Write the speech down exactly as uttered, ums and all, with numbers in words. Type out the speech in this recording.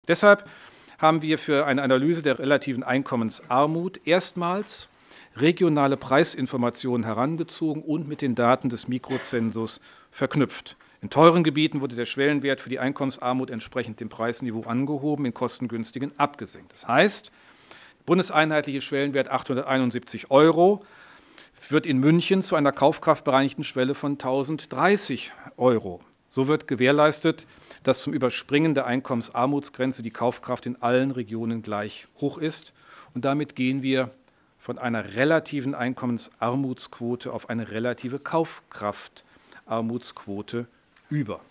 Deshalb haben wir für eine Analyse der relativen Einkommensarmut erstmals regionale Preisinformationen herangezogen und mit den Daten des Mikrozensus verknüpft. In teuren Gebieten wurde der Schwellenwert für die Einkommensarmut entsprechend dem Preisniveau angehoben, in kostengünstigen abgesenkt. Das heißt, bundeseinheitliche Schwellenwert achthunderteinundsiebzig Euro wird in München zu einer kaufkraftbereinigten Schwelle von tausenddreißig Euro. So wird gewährleistet, dass zum Überspringen der Einkommensarmutsgrenze die Kaufkraft in allen Regionen gleich hoch ist. Und damit gehen wir von einer relativen Einkommensarmutsquote auf eine relative Kaufkraftarmutsquote über.